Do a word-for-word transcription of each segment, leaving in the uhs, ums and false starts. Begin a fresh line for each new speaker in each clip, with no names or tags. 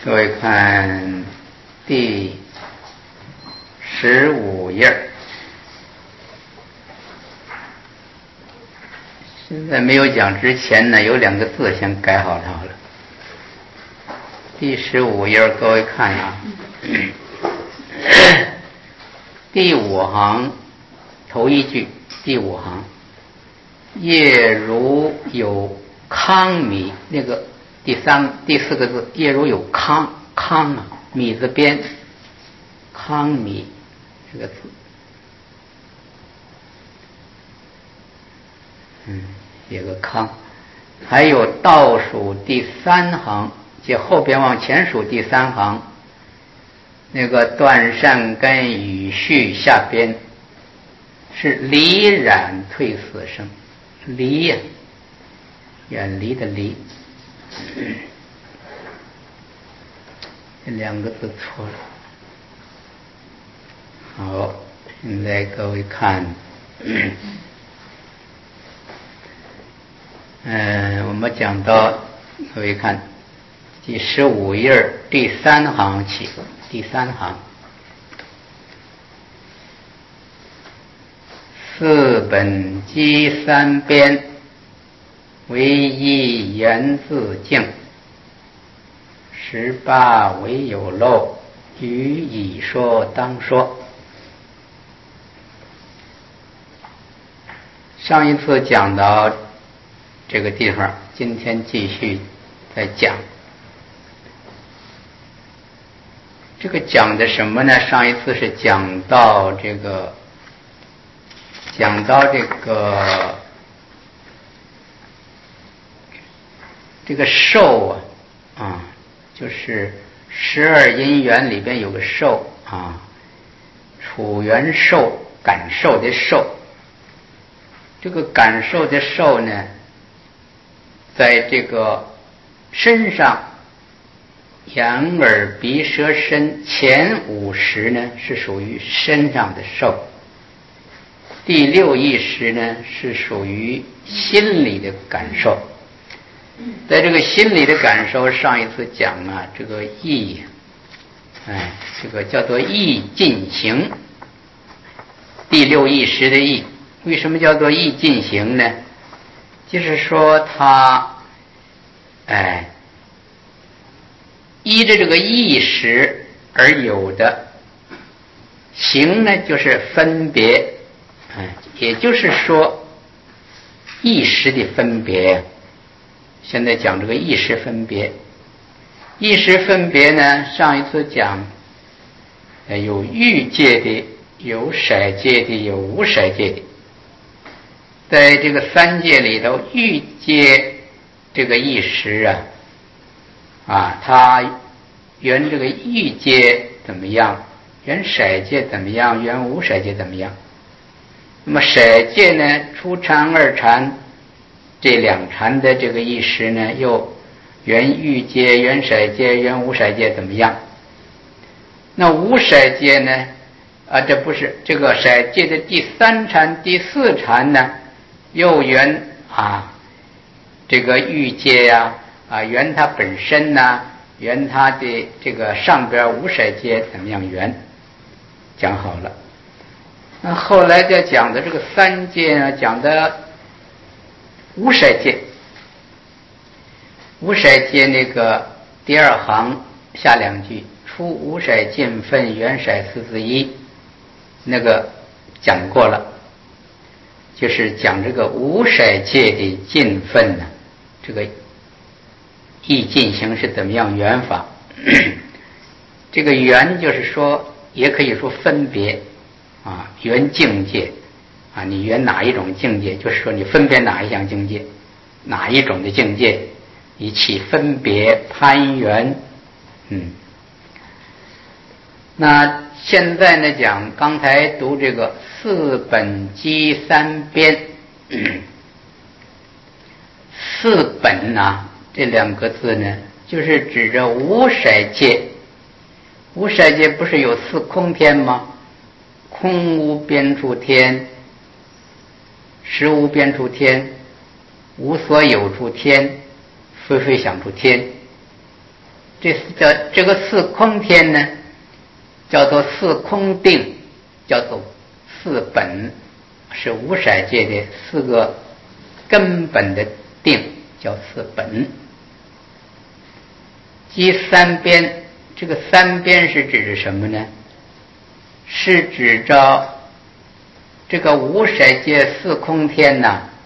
各位看第十五页，现在没有讲之前呢，有两个字先改好它了。第十五页，各位看啊，第五行头一句，第五行，业如有糠米，那个第三第四个字，业如有糠，糠啊，米字边，糠米这个字，嗯，写个糠。还有倒数第三行，就后边往前数第三行，那个断善根语序下边是离染退死生，离呀、啊，远离的离，这两个字错了。好，现在各位看，嗯、呃，我们讲到，各位看第十五页第三行起，第三行，四本基三边，唯一言自净，十八唯有漏，予以说当说。上一次讲到这个地方，今天继续再讲。这个讲的什么呢？上一次是讲到这个，讲到这个这个受啊，啊，就是十二因缘里边有个受啊，处缘受，感受的受。这个感受的受呢，在这个身上，眼耳鼻舌身前五识呢是属于身上的受，第六意识呢是属于心理的感受。在这个心理的感受，上一次讲啊，这个意，哎，这个叫做意进行，第六意识的意。为什么叫做意进行呢？就是说它，哎，依着这个意识而有的行呢，就是分别，哎，也就是说意识的分别。现在讲这个意识分别，意识分别呢，上一次讲，有欲界的，有色界的，有无色界的。在这个三界里头，欲界这个意识啊，啊，它缘这个欲界怎么样？缘色界怎么样？缘无色界怎么样？那么色界呢，初禅、二禅这两禅的这个意识呢，又缘欲界、缘色界、缘无色界怎么样？那无色界呢？啊，这不是这个色界的第三禅、第四禅呢？又缘啊，这个欲界呀、啊，啊，缘它本身呐、啊，缘它的这个上边无色界怎么样缘？讲好了。那后来再讲的这个三界呢，讲的无色界，无色界那个第二行下两句，出无色尽分缘色四之一，那个讲过了。就是讲这个无色界的尽分呢，这个意进行是怎么样缘法？这个缘就是说，也可以说分别啊，缘境界啊，你缘哪一种境界？就是说你分别哪一项境界，哪一种的境界，以起分别攀缘，嗯。那现在呢讲，刚才读这个四本基三边，四本啊这两个字呢，就是指着无色界。无色界不是有四空天吗？空无边处天，实无边处天，无所有处天，非非想处天。 这是叫这个四空天呢，叫做四空定，叫做四本，是无色界的四个根本的定，叫四本。即三边，这个三边是指着什么呢？是指着这个无色界四空天呐、啊，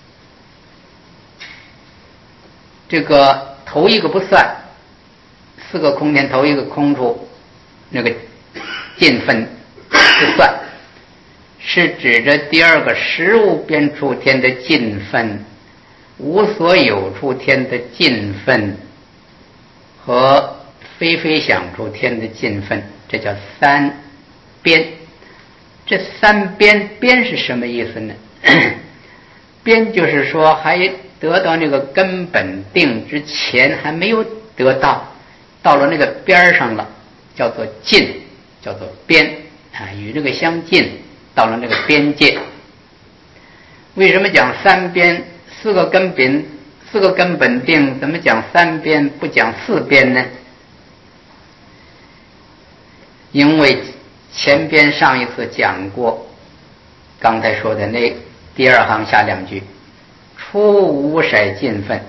这个头一个不算，四个空天头一个空处那个尽分不算，是指着第二个实无边处天的尽分，无所有处天的尽分和非非想处天的尽分，这叫三边。这三边，边是什么意思呢？边就是说还得到那个根本定之前还没有得到，到了那个边上了，叫做近，叫做边啊，与这个相近，到了那个边界。为什么讲三边？四个根本，四个根本定，怎么讲三边不讲四边呢？因为前边上一次讲过，刚才说的那第二行下两句，初无色尽分，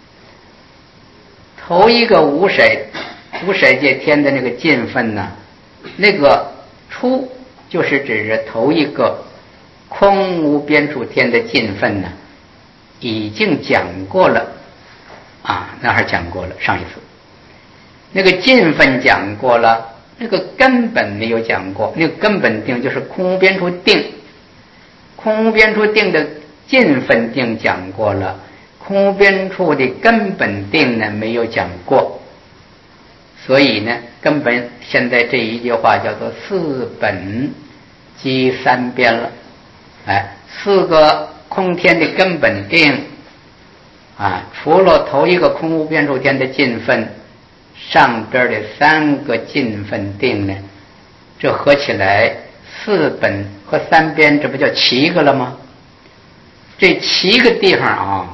头一个无色无色界天的那个尽分呢，那个初就是指着头一个空无边处天的尽分呢，已经讲过了啊，那还讲过了上一次，那个尽分讲过了。那个根本没有讲过，那个根本定就是空无边处定，空无边处定的尽分定讲过了，空无边处的根本定呢没有讲过，所以呢，根本现在这一句话叫做四本即三边了，哎，四个空天的根本定啊，除了头一个空无边处天的尽分。上边的三个尽分定呢，这合起来四本和三边，这不叫七个了吗？这七个地方啊，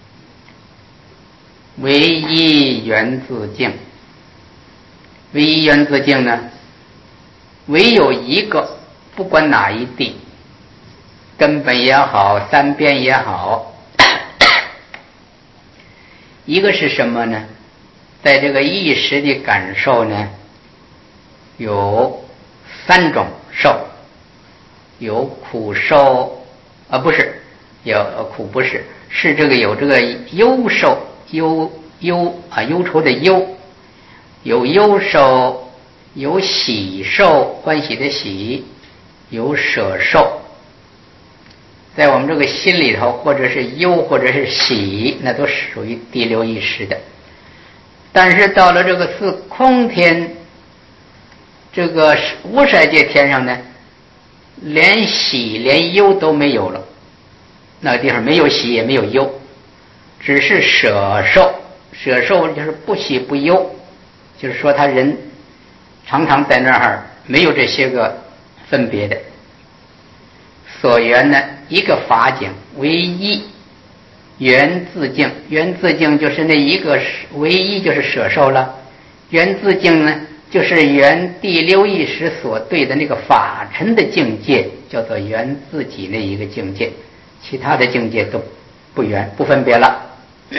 唯一缘自净，唯一缘自净呢，唯有一个，不管哪一地，根本也好，三边也好，一个是什么呢？在这个意识的感受呢，有三种受，有苦受啊，不是，有苦不是，是这个有这个忧受，忧忧啊忧愁的忧，有忧受，有喜受，欢喜的喜，有舍受。在我们这个心里头，或者是忧，或者是喜，那都属于第六意识的。但是到了这个四空天，这个无色界天上呢，连喜连忧都没有了，那个地方没有喜也没有忧，只是舍受。舍受就是不喜不忧，就是说他人常常在那儿没有这些个分别的。所缘呢，一个法境唯一缘自净，缘自净就是那一个唯一就是舍受了，缘自净呢就是缘第六意识所对的那个法尘的境界，叫做缘自己那一个境界，其他的境界都不缘不分别了。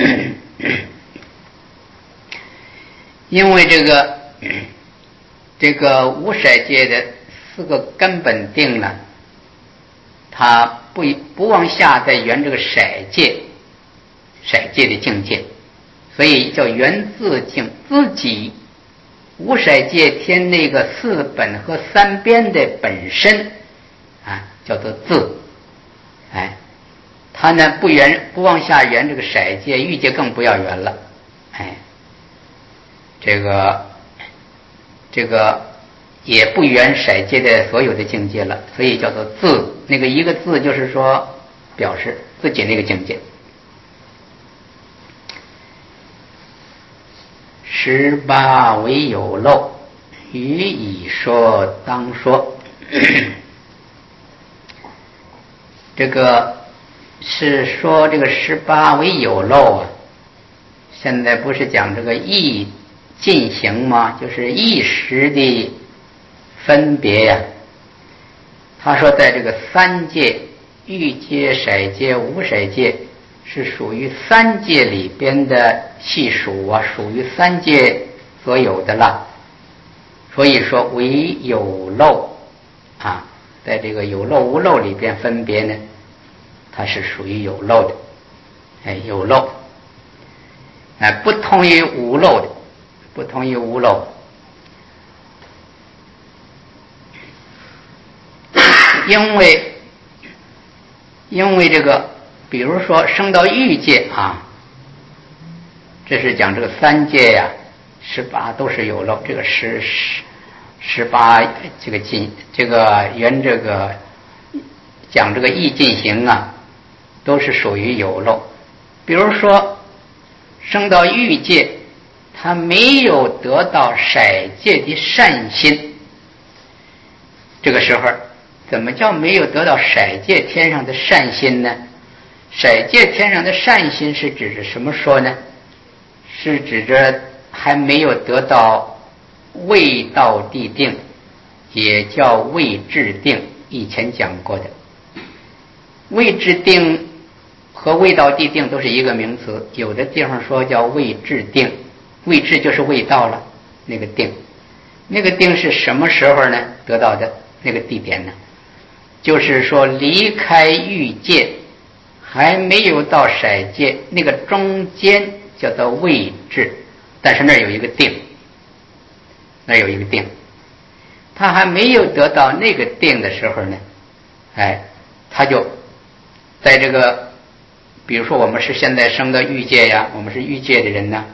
因为这个这个无色界的四个根本定呢，它不不往下再缘这个色界色界的境界，所以叫缘自净，自己无色界天那个四本和三边的本身啊，叫做自。哎，他呢不缘不往下缘这个色界，欲界更不要缘了。哎，这个这个也不缘色界的所有的境界了，所以叫做自。那个一个字就是说表示自己那个境界。十八为有漏，予以说当说。这个是说这个十八为有漏啊，现在不是讲这个义进行嘛，就是意识的分别呀。他说在这个三界，欲界、色界、无色界，是属于三界里边的细数啊，属于三界所有的了。所以说为有漏啊，在这个有漏无漏里边分别呢，它是属于有漏的，哎，有漏，哎，不同于无漏的，不同于无漏。因为因为这个，比如说升到欲界啊，这是讲这个三界呀、啊，十八都是有漏，这个十十十八这个进这个原这个讲这个意进行啊，都是属于有漏。比如说升到欲界，他没有得到色界的善心，这个时候怎么叫没有得到色界天上的善心呢？色界天上的善心是指着什么说呢？是指着还没有得到未到地定，也叫未至定，以前讲过的。未至定和未到地定都是一个名词，有的地方说叫未至定，未至就是未到了那个定，那个定是什么时候呢得到的那个地点呢？就是说离开欲界还没有到色界，那个中间叫做未至，但是那儿有一个定，那儿有一个定，他还没有得到那个定的时候呢，哎，他就在这个，比如说我们是现在生的欲界呀，我们是欲界的人呢，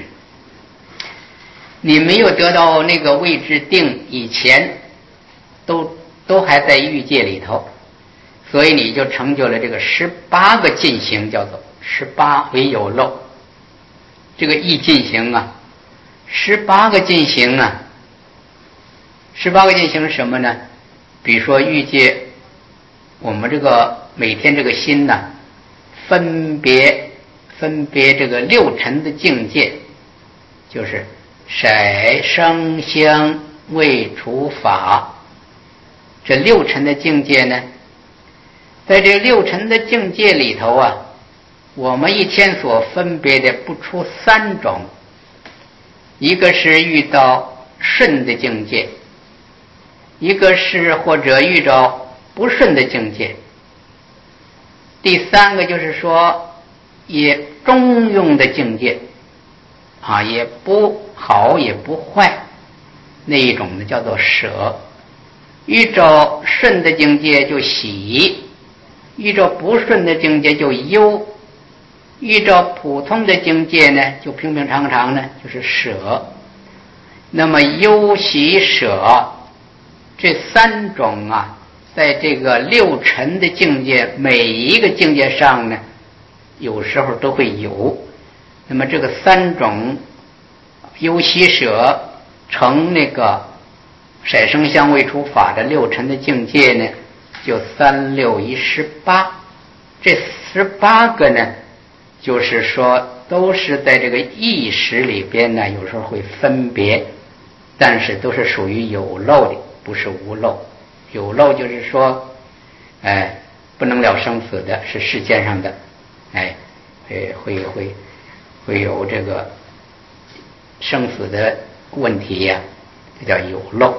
你没有得到那个位置定以前，都都还在欲界里头，所以你就成就了这个十八个进行，叫做十八为有漏。这个意进行啊，十八个进行啊，十八个进行是什么呢？比如说欲界，我们这个每天这个心呢，分别分别这个六尘的境界，就是色声香味触法。这六尘的境界呢，在这六尘的境界里头啊，我们一天所分别的不出三种，一个是遇到顺的境界，一个是或者遇到不顺的境界，第三个就是说也中庸的境界啊，也不好也不坏，那一种呢叫做舍。遇着顺的境界就喜，遇着不顺的境界就忧，遇着普通的境界呢就平平常常呢就是舍。那么忧喜舍这三种啊，在这个六尘的境界每一个境界上呢，有时候都会有。那么这个三种忧喜舍成那个色声香味触法的六尘的境界呢，就三六一十八。这十八个呢，就是说都是在这个意识里边呢，有时候会分别，但是都是属于有漏的，不是无漏。有漏就是说，哎，不能了生死的，是世间上的，哎，会会会会有这个生死的问题呀、啊，这叫有漏。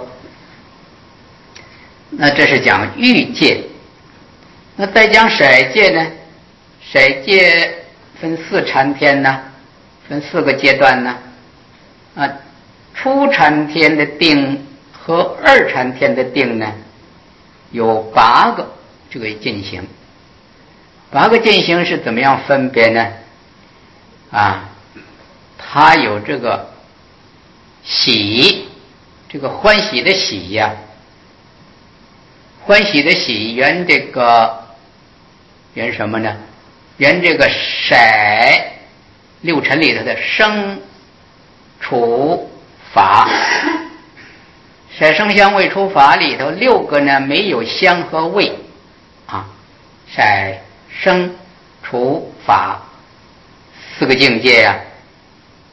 那这是讲欲界。那再讲色界呢？色界分四禅天呢，分四个阶段呢。啊，初禅天的定和二禅天的定呢，有八个这个进行。八个进行是怎么样分别呢？啊，它有这个喜，这个欢喜的喜呀、啊。欢喜的喜原这个原什么呢？原这个色六尘里头的声触法，色声香味触法里头六个呢没有香和味啊，色声触法四个境界啊，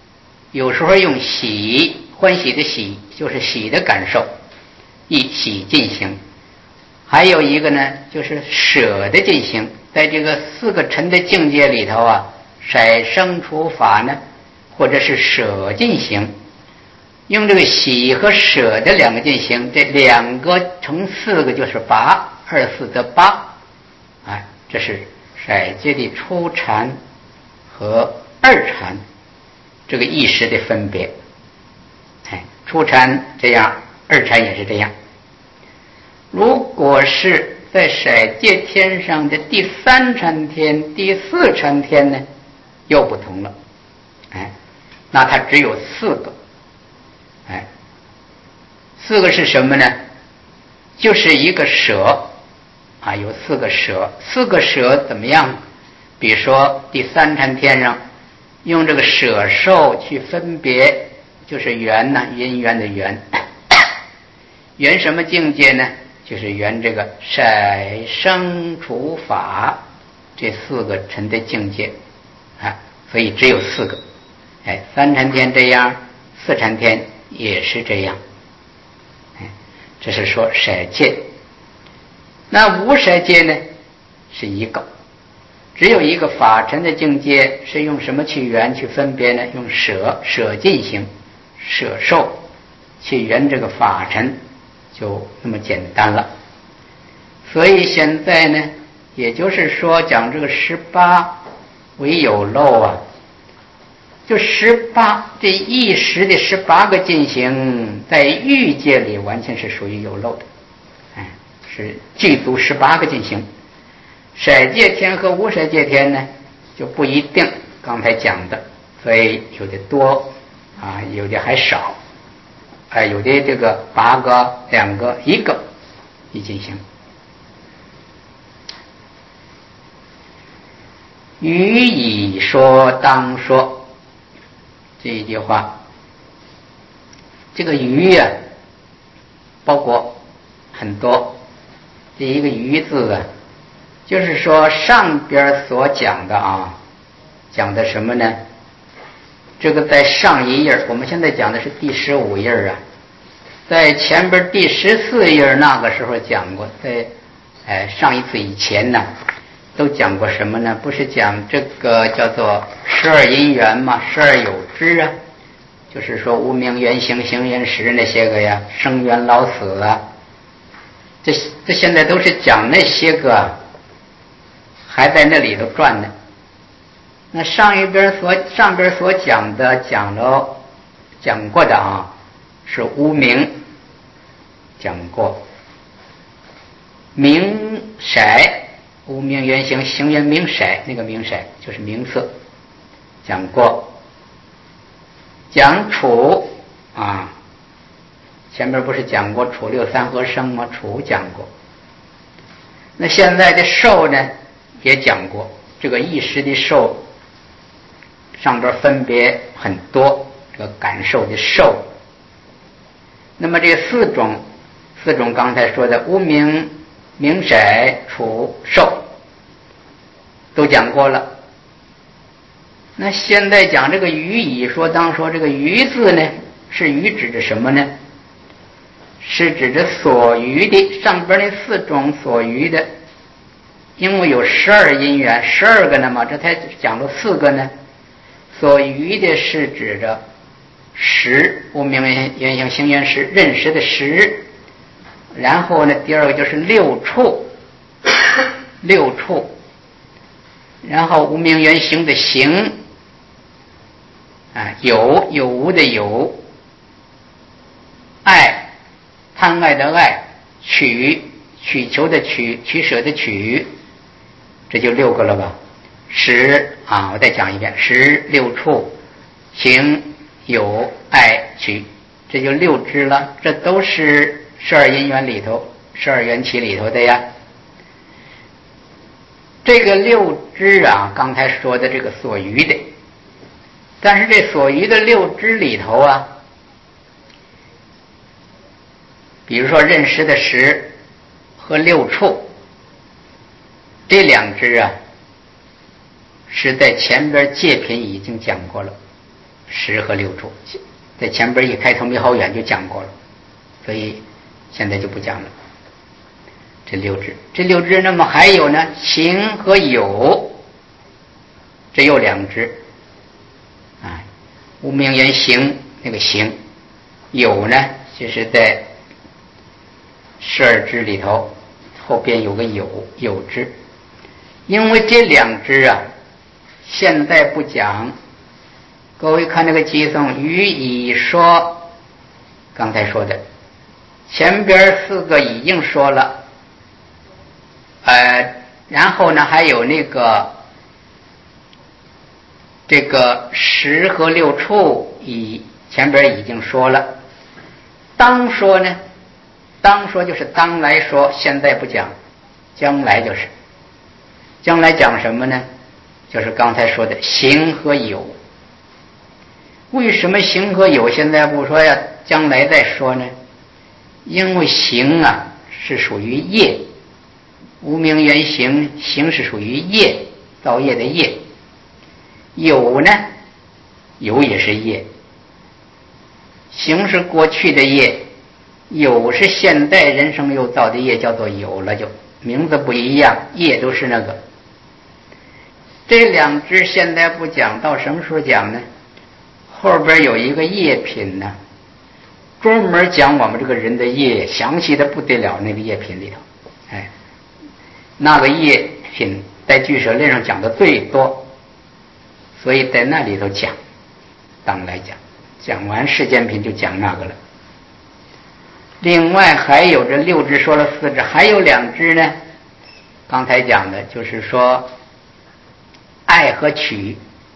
有时候用喜，欢喜的喜，就是喜的感受，一喜进行。还有一个呢，就是舍的进行，在这个四个尘的境界里头啊，色生除法呢，或者是舍进行，用这个喜和舍的两个进行，这两个乘四个就是八，二四得八，哎，这是色界的初禅和二禅这个意识的分别。哎，初禅这样，二禅也是这样。如果是在色界天上的第三禅天、第四禅天呢，又不同了。哎，那它只有四个。哎，四个是什么呢？就是一个舍啊，有四个舍。四个舍怎么样？比如说第三禅天上，用这个舍受去分别，就是缘呢，因缘的缘。缘什么境界呢？就是缘这个色生除法这四个尘的境界啊，所以只有四个。哎，三禅天这样，四禅天也是这样。哎，这是说色界。那无色界呢，是一个，只有一个法尘的境界，是用什么去缘去分别呢？用舍舍进行，舍受去缘这个法尘，就那么简单了。所以现在呢，也就是说讲这个十八为有漏啊，就十八这一时的十八个进行，在欲界里完全是属于有漏的，哎，是具足十八个进行。色界天和无色界天呢，就不一定刚才讲的，所以有的多啊，有的还少，哎，有的这个八个、两个、一个一进行。予以说当说，这一句话，这个予啊，包括很多。第一个予字啊，就是说上边所讲的啊，讲的什么呢？这个在上一页，我们现在讲的是第十五页啊，在前边第十四页那个时候讲过，在哎上一次以前呢，都讲过什么呢？不是讲这个叫做十二因缘嘛，十二有支啊，就是说无明缘行、行缘识那些个呀，生缘老死啊，这这现在都是讲那些个，还在那里头转呢。那上一边所上边所讲的讲了讲过的啊，是无明讲过，明色无明缘行，行缘明色，那个明色就是明色，讲过。讲处啊，前面不是讲过处六三合生吗？处讲过。那现在的受呢，也讲过，这个意识的受，上边分别很多，这个感受的受。那么这四种，四种刚才说的无明、明色、处、受，都讲过了。那现在讲这个予以说当说，这个予字呢，是予指着什么呢？是指着所余的，上边那四种所余的，因为有十二因缘，十二个呢嘛，这才讲了四个呢。所余的是指着识，无明缘行行缘识，认识的识。然后呢，第二个就是六处，六处。然后无明缘行的行，啊，有有无的有，爱贪爱的爱，取取求的取，取舍的取，这就六个了吧？识啊，我再讲一遍：识、六处、行、有、爱、取，这就六支了。这都是十二因缘里头、十二缘起里头的呀。这个六支啊，刚才说的这个所余的，但是这所余的六支里头啊，比如说认识的识和六处这两支啊，是在前边戒品已经讲过了， 十和六处，在前边一开头没好远就讲过了，所以现在就不讲了。这六支，这六支，那么还有呢，行和有，这又两支啊。无名言行那个行，有呢就是在十二支里头后边有个有有支，因为这两支啊现在不讲。各位看那个偈颂，予以说，刚才说的前边四个已经说了，呃，然后呢还有那个这个十和六处已前边已经说了，当说呢，当说就是当来说，现在不讲，将来就是将来讲什么呢？就是刚才说的行和有。为什么行和有现在不说呀，将来再说呢？因为行啊是属于业，无名言行，行是属于业，造业的业。有呢，有也是业，行是过去的业，有是现代人生又造的业，叫做有了，就名字不一样，业都是那个。这两支现在不讲，到什么时候讲呢？后边有一个业品呢，专门讲我们这个人的业，详细的不得了。那个业品里头，哎，那个业品在俱舍论上讲的最多，所以在那里头讲，当来讲，讲完世间品就讲那个了。另外还有这六支说了四支，还有两支呢，刚才讲的就是说爱和取。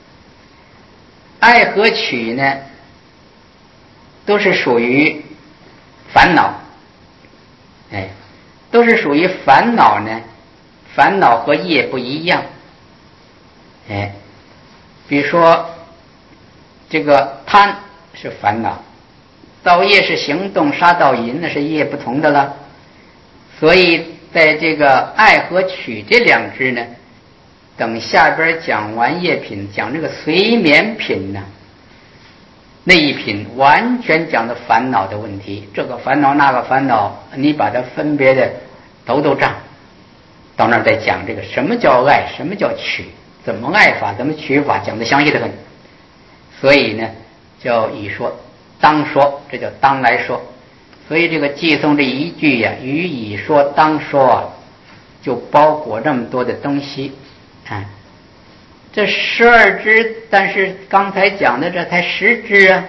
爱和取呢都是属于烦恼，哎，都是属于烦恼呢，烦恼和业不一样，哎，比如说这个贪是烦恼，造业是行动，杀盗淫那是业不同的了。所以在这个爱和取这两支呢，等下边讲完业品，讲这个随眠品呢，那一品完全讲的烦恼的问题，这个烦恼那个烦恼，你把它分别的头头账，到那儿再讲这个什么叫爱，什么叫取，怎么爱法，怎么取法，讲的详细的很。所以呢叫以说当说，这叫当来说。所以这个偈颂这一句呀、啊，予以说当说啊，就包裹这么多的东西。啊，这十二支，但是刚才讲的这才十支啊，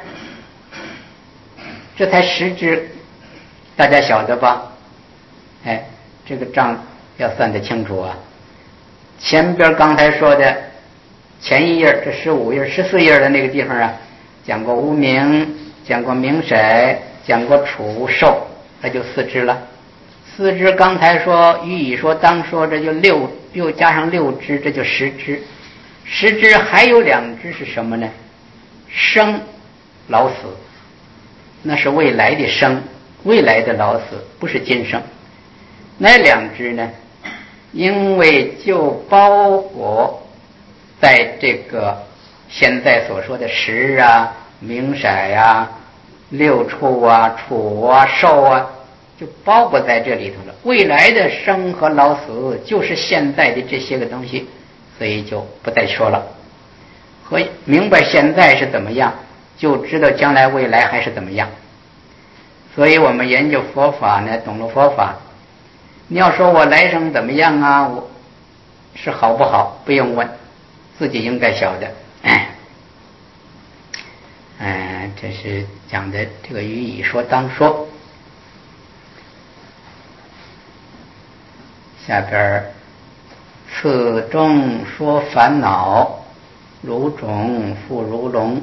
这才十支，大家晓得吧？哎，这个账要算得清楚啊。前边刚才说的前一页，这十五页、十四页的那个地方啊，讲过无名，讲过名色，讲过处受，那就四支了。四支刚才说予以说当说，这就六，又加上六支，这就十支。十支还有两支是什么呢？生老死，那是未来的生，未来的老死，不是今生。那两支呢，因为就包裹在这个现在所说的识啊、名色啊、六处啊、处啊、受啊，就包裹在这里头了。未来的生和老死就是现在的这些个东西，所以就不再说了。和明白现在是怎么样，就知道将来未来还是怎么样。所以我们研究佛法呢，懂了佛法，你要说我来生怎么样啊，我是好不好不用问，自己应该晓得。哎，哎，这是讲的这个予以说当说。下边次中说烦恼，如种复如龙，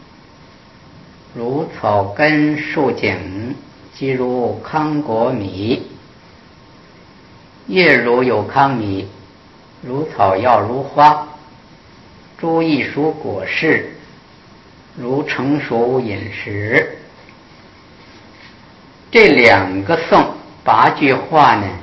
如草根树井，即如康果米。叶如有康米，如草药如花，诸异熟果实，如成熟饮食。这两个颂八句话呢，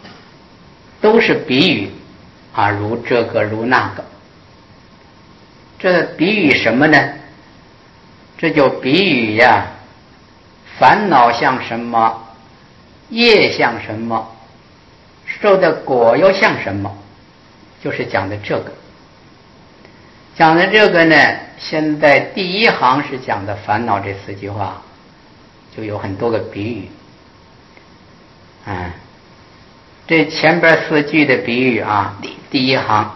都是比喻啊，如这个如那个。 这比喻什么呢？这就比喻呀，烦恼像什么，业像什么，受的果又像什么，就是讲的这个。讲的这个呢，现在第一行是讲的烦恼这四句话，就有很多个比喻。啊，这前边四句的比喻啊，第第一行，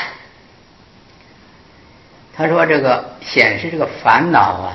他说这个显示这个烦恼啊，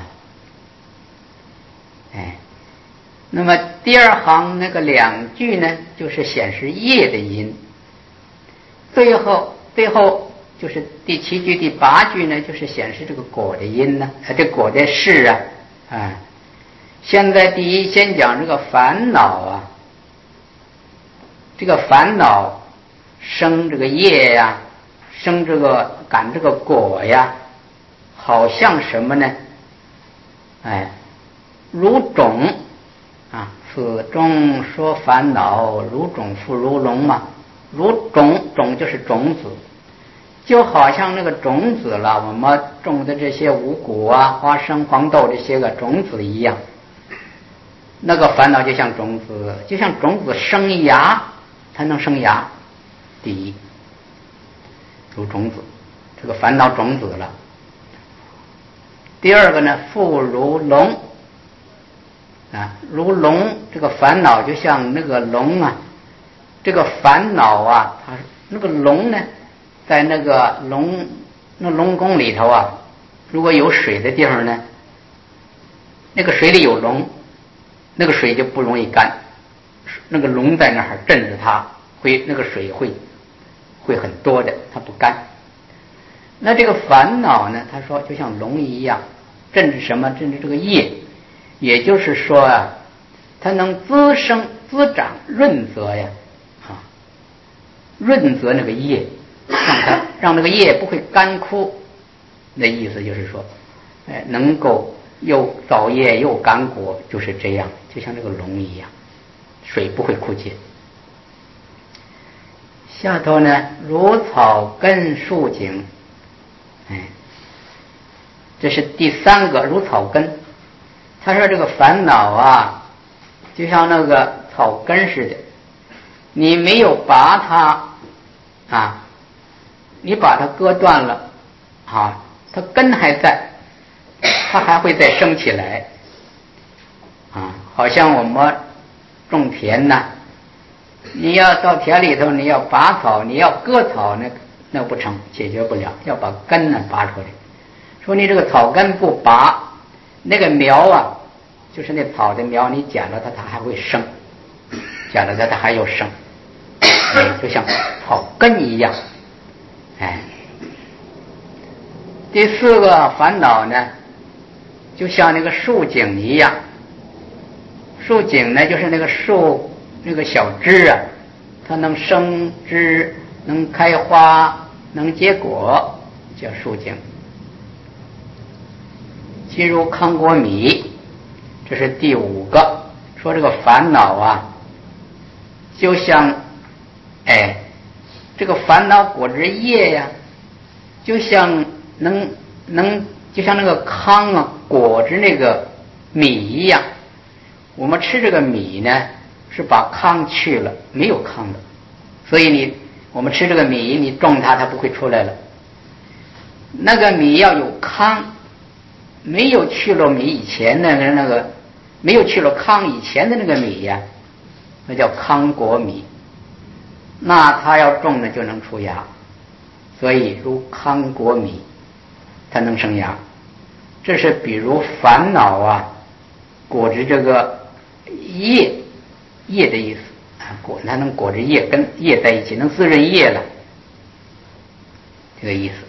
哎，那么第二行那个两句呢，就是显示业的因，最后最后就是第七句第八句呢，就是显示这个果的因呢，啊，这果的事啊，啊，现在第一先讲这个烦恼啊，这个烦恼生这个业呀，生这个感这个果呀，好像什么呢？哎，如种啊，此中说烦恼如种复如龙嘛，如种种就是种子，就好像那个种子了，我们种的这些五谷啊、花生、黄豆这些个种子一样。那个烦恼就像种子，就像种子生芽，才能生芽。第一，如种子，这个烦恼种子了。第二个呢，复如龙啊，如龙，这个烦恼就像那个龙啊，这个烦恼啊，它那个龙呢，在那个龙那龙宫里头啊，如果有水的地方呢，那个水里有龙，那个水就不容易干，那个龙在那儿镇着它，会那个水会会很多的，它不干。那这个烦恼呢，他说就像龙一样，镇着什么？镇着这个业，也就是说啊，它能滋生、滋长、润泽呀，啊，润泽那个业，让它让那个业不会干枯。那意思就是说，哎，能够又造业又干果，就是这样，就像这个龙一样，水不会枯竭。下头呢，如草根树茎，哎，这是第三个，如草根。他说这个烦恼啊，就像那个草根似的，你没有拔它啊，你把它割断了啊，它根还在，它还会再生起来啊，好像我们种田呢，你要到田里头，你要拔草，你要割草，那那不成，解决不了，要把根呢拔出来。说你这个草根不拔，那个苗啊，就是那草的苗，你剪了它，它还会生，剪了它，它还要生，哎，就像草根一样，哎。第四个烦恼呢，就像那个树茎一样，树茎呢，就是那个树那个小枝啊，它能生枝，能开花，能结果，叫树茎。进入康果米，这是第五个，说这个烦恼啊，就像，哎，这个烦恼果子叶呀，就像能能就像那个糠啊裹着那个米一样。我们吃这个米呢，是把糠去了，没有糠的，所以你我们吃这个米，你种它，它不会出来了。那个米要有糠，没有去了米以前的那个，没有去了糠以前的那个米呀，那叫糠果米，那它要种呢就能出芽，所以如糠果米，它能生芽。这是比如烦恼啊，裹着这个叶叶的意思啊，裹它能裹着叶跟叶在一起，能滋润叶了，这个意思。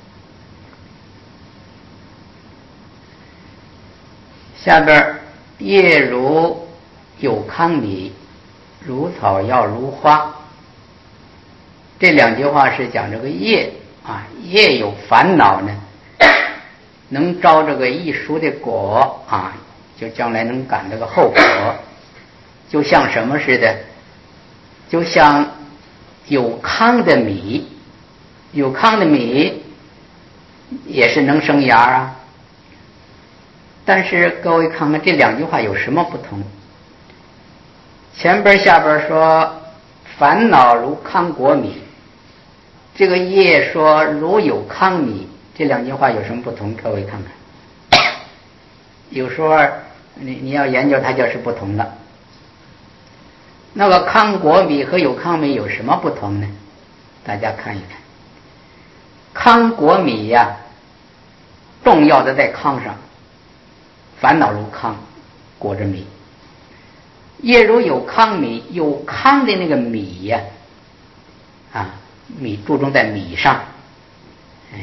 下边叶如有糠米，如草药如花。这两句话是讲这个业啊，业有烦恼呢，能招这个一熟的果啊，就将来能感这个后果，就像什么似的，就像有糠的米，有糠的米， 也是能生芽啊。但是各位看看这两句话有什么不同？前边下边说烦恼如糠果米，这个业说如有糠米，这两句话有什么不同？各位看看，有时候你你要研究它就是不同的。那个糠果米和有糠米有什么不同呢？大家看一看，糠果米呀、啊，重要的在糠上，烦恼如糠，裹着米。业如有糠米，有糠的那个米呀、啊，啊，米注重在米上，哎，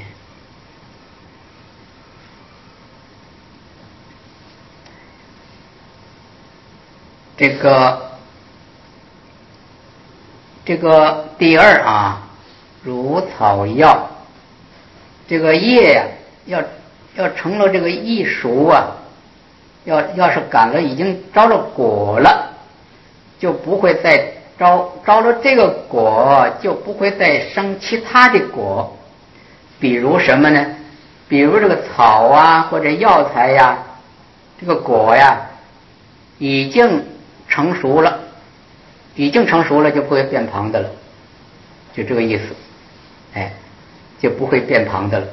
这个这个第二啊，如草药，这个叶呀、啊，要要成了这个一熟啊。要要是赶了，已经招了果了，就不会再招招了这个果，就不会再生其他的果。比如什么呢？比如这个草啊，或者药材呀，这个果呀，已经成熟了，已经成熟了，就不会变旁的了，就这个意思，哎，就不会变旁的了，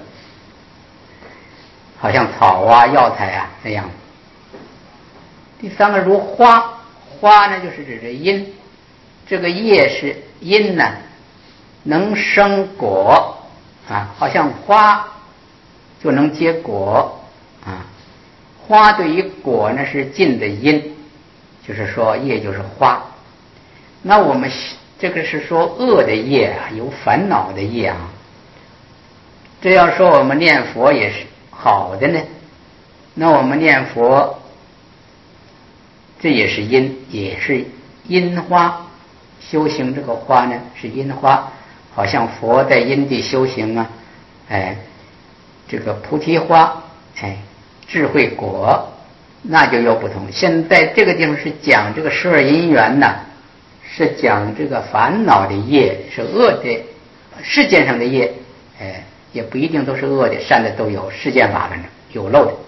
好像草啊、药材啊那样。第三个如花，花呢就是指着因，这个叶是因呢，能生果啊，好像花就能结果啊。花对于果呢是近的因，就是说叶就是花。那我们这个是说恶的业啊，有烦恼的业啊。这要说我们念佛也是好的呢，那我们念佛。这也是因，也是因花，修行这个花呢是因花，好像佛在因地修行啊，哎，这个菩提花，哎，智慧果，那就有不同。现在这个地方是讲这个十二因缘呢，是讲这个烦恼的业是恶的，世间上的业，哎，也不一定都是恶的，善的都有，世间法反正有漏的。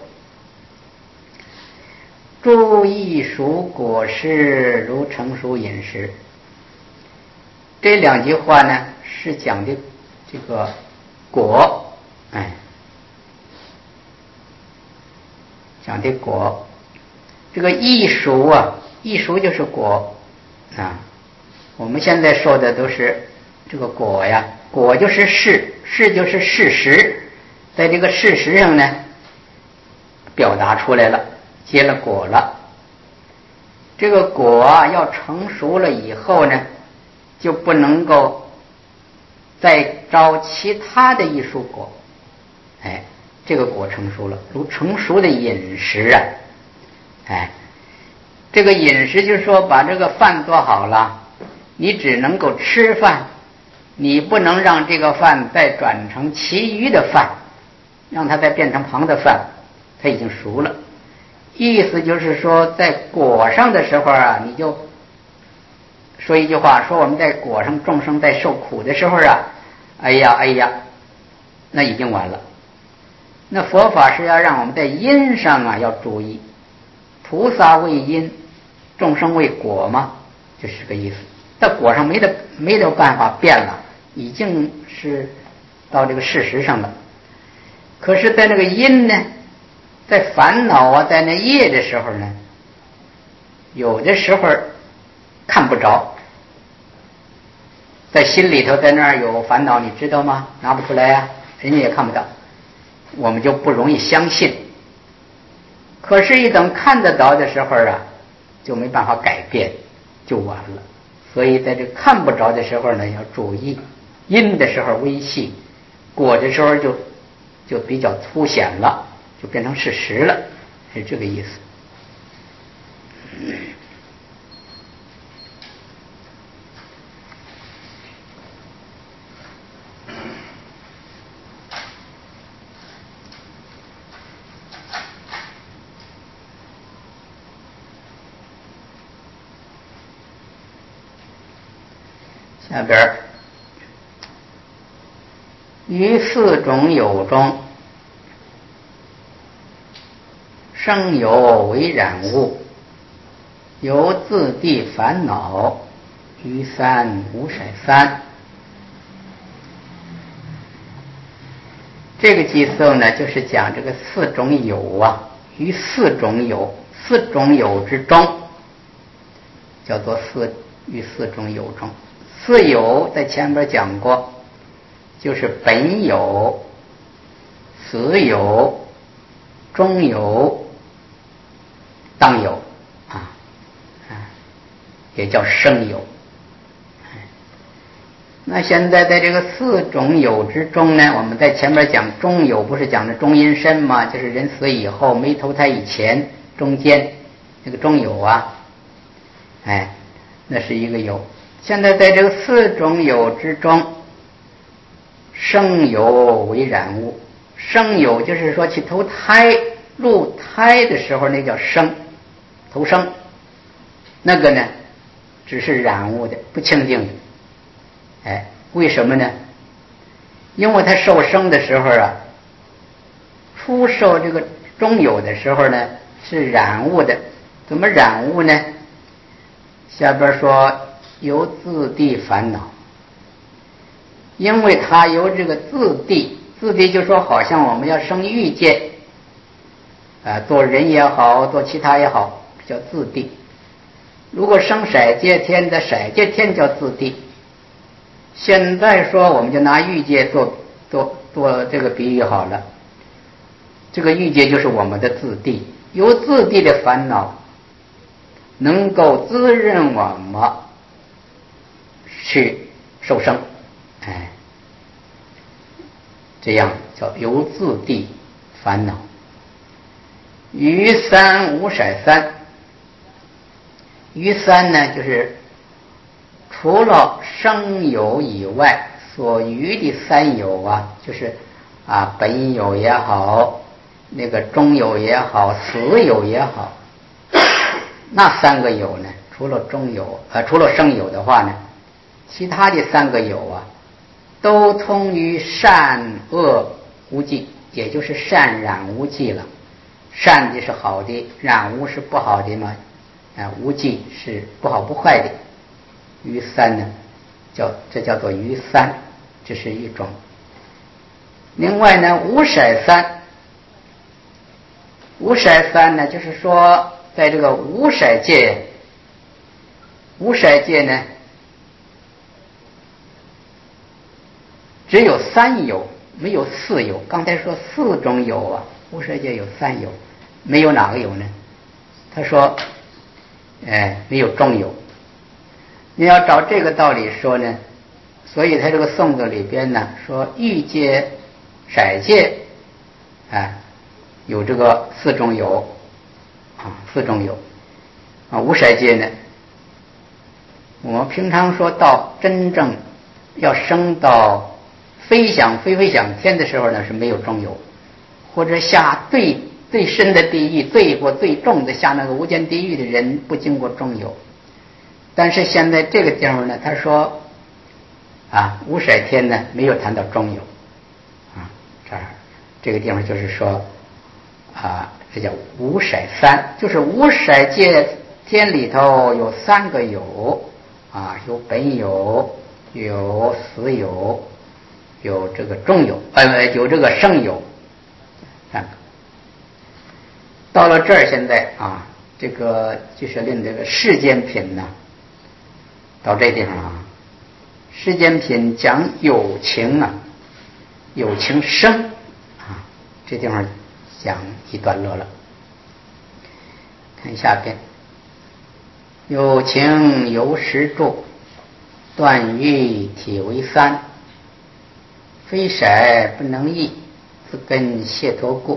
诸异熟果实如成熟饮食，这两句话呢是讲的这个果，哎，讲的果。这个异熟啊，异熟就是果啊。我们现在说的都是这个果呀，果就是事，事就是事实，在这个事实上呢表达出来了。结了果了，这个果啊要成熟了以后呢，就不能够再招其他的一束果，哎，这个果成熟了，如成熟的饮食啊，哎，这个饮食就是说把这个饭做好了，你只能够吃饭，你不能让这个饭再转成其余的饭，让它再变成旁的饭，它已经熟了。意思就是说在果上的时候啊，你就说一句话，说我们在果上众生在受苦的时候啊，哎呀哎呀，那已经完了。那佛法是要让我们在因上啊要注意，菩萨为因，众生为果嘛，就是这个意思。在果上没得没得办法变了，已经是到这个事实上了。可是在那个因呢，在烦恼啊，在那业的时候呢，有的时候看不着，在心里头在那儿有烦恼，你知道吗？拿不出来啊，人家也看不到，我们就不容易相信。可是一等看得着的时候啊，就没办法改变，就完了。所以在这看不着的时候呢，要注意，因的时候微细，果的时候就就比较凸显了，就变成事实了，是这个意思。下边于四种有中， 生有为染物，由自地烦恼，于三无色三。这个偈颂呢，就是讲这个四种有啊，于四种有，四种有之中，叫做四于四种有中。四有在前边讲过，就是本有、此有、中有、当有啊，也叫生有。那现在在这个四种有之中呢，我们在前面讲中有，不是讲的中阴身吗？就是人死以后没投胎以前中间那个中有啊，哎，那是一个有。现在在这个四种有之中，生有为染物。生有就是说去投胎入胎的时候，那叫生，投生。那个呢，只是染物的，不清净的。哎，为什么呢？因为他受生的时候啊，初受这个中有的时候呢，是染物的。怎么染物呢？下边说由自地烦恼，因为他由这个自地，自地就说好像我们要生欲界，啊，做人也好，做其他也好，叫自地。如果生色界天的色界天叫自地。现在说我们就拿欲界做做做这个比喻好了，这个欲界就是我们的自地，由自地的烦恼能够滋润我们去受生，哎，这样叫由自地烦恼。于三无色三，于三呢就是除了生有以外，所余的三有啊，就是啊本有也好，那个中有也好，死有也好，那三个有呢，除了中有呃除了生有的话呢，其他的三个有啊，都通于善恶无记，也就是善染无记了。善的是好的，染污是不好的嘛，啊无记是不好不坏的。于三呢，叫这叫做于三，这是一种。另外呢，无色三，无色三呢，就是说在这个无色界，无色界呢，只有三有，没有四有。刚才说四种有啊，无色界有三有，没有哪个有呢？他说，哎，没有中有。你要照这个道理说呢，所以他这个颂子里边呢说欲界、色界，哎，有这个四种有啊，四种有啊。无色界呢，我们平常说到真正要升到飞翔飞飞翔天的时候呢，是没有中有，或者下最最深的地狱、罪过最重的下那个无间地狱的人，不经过中有。但是现在这个地方呢，他说啊，无色天呢没有谈到中有啊，这儿这个地方就是说啊，这叫无色三，就是无色界天里头有三个有啊，有本有，有死有，有这个中有，呃，有这个生有，三个。到了这儿，现在啊，这个就是令这个世间品呢。到这地方啊，世间品讲有情啊，有情生啊，这地方讲一段落了。看下边，有情由实住，断欲体为三，非色不能易，自根解脱故。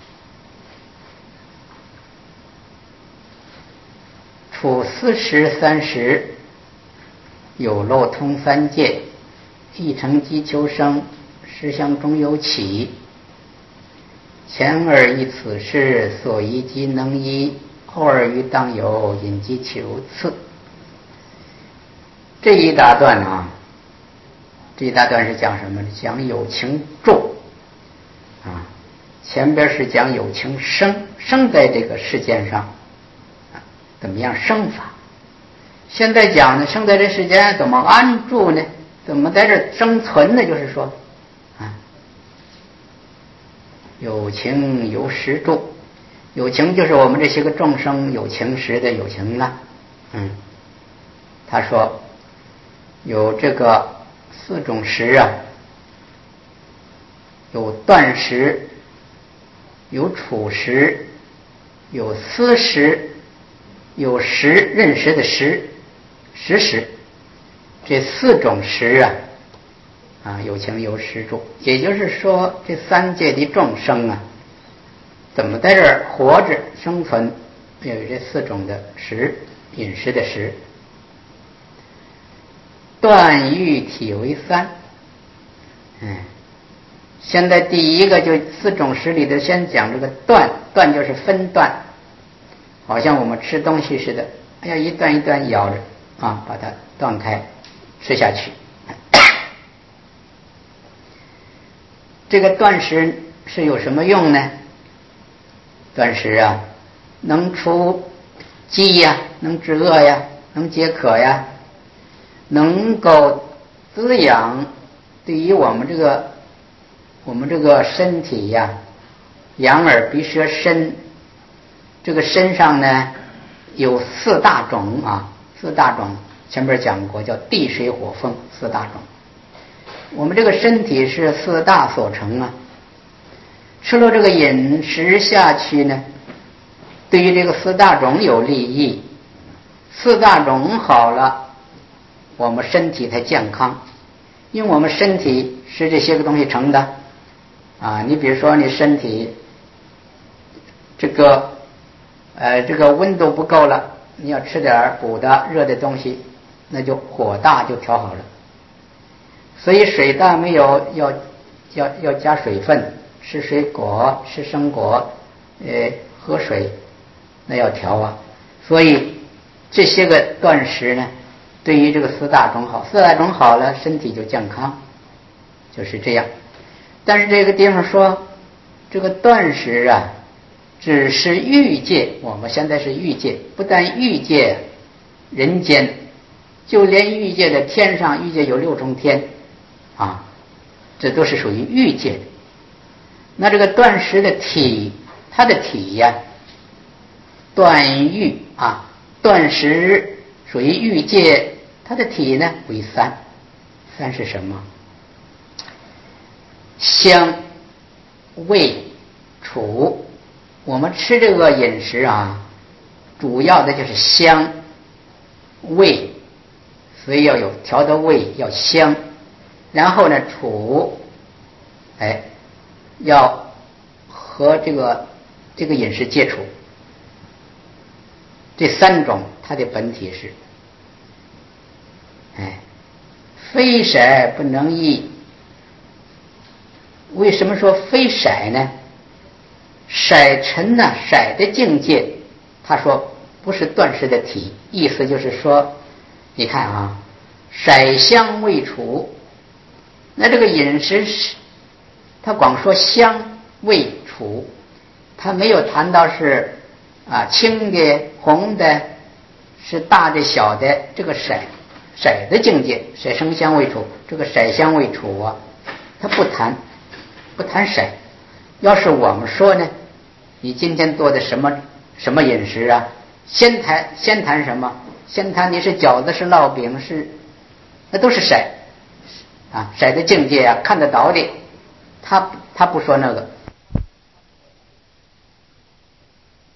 处四时三时，有漏通三界，一成即求生，实相中有起。前而依此事，所依即能依；后而于当有，引即求次。这一大段啊，这一大段是讲什么呢？讲有情住啊。 前边是讲有情生生在这个世间上，怎么样生法？现在讲呢，生在这世间怎么安住呢？怎么在这生存呢？就是说，啊，有情有识住，有情就是我们这些个众生有情识的有情了。嗯，他说有这个四种识啊，有断识，有处识，有思识，有识认识的识，识识，这四种识啊，啊有情有识住，也就是说这三界的众生啊，怎么在这儿活着生存，有这四种的识，饮食的识。断欲体为三，嗯，现在第一个就四种识里的，先讲这个断，断就是分段，好像我们吃东西似的，哎呀，一段一段咬着啊，把它断开吃下去。这个断食是有什么用呢？断食啊，能除饥呀，能止饿呀，能解渴呀，能够滋养对于我们这个我们这个身体呀，眼耳鼻舌身，这个身上呢有四大种啊，四大种前边讲过，叫地水火风四大种。我们这个身体是四大所成啊，吃了这个饮食下去呢，对于这个四大种有利益，四大种好了，我们身体才健康，因为我们身体是这些个东西成的啊。你比如说你身体这个呃这个温度不够了，你要吃点补的热的东西，那就火大就调好了。所以水大没有，要要要加水分，吃水果，吃生果，呃喝水，那要调啊。所以这些个断食呢，对于这个四大种好，四大种好了，身体就健康，就是这样。但是这个地方说，这个断食啊，只是欲界，我们现在是欲界，不但欲界，人间，就连欲界的天上，欲界有六重天啊，这都是属于欲界的。那这个断食的体，它的体呀、啊，断欲啊，断食属于欲界，它的体呢为三，三是什么？香、味、触。我们吃这个饮食啊，主要的就是香、味，所以要有调的味，要香。然后呢，触，哎，要和这个这个饮食接触。这三种它的本体是，哎，非色不能易。为什么说非色呢？色尘呢，色的境界，他说不是断食的体，意思就是说，你看啊，色香味触，那这个饮食是，他光说香味触，他没有谈到是啊青的、红的，是大的、小的，这个色色的境界，色声香味触，这个色香味触啊，他不谈，不谈色。要是我们说呢，你今天做的什么什么饮食啊？先谈先谈什么？先谈你是饺子是烙饼是，那都是色啊，色的境界啊，看得到的。他他不说那个，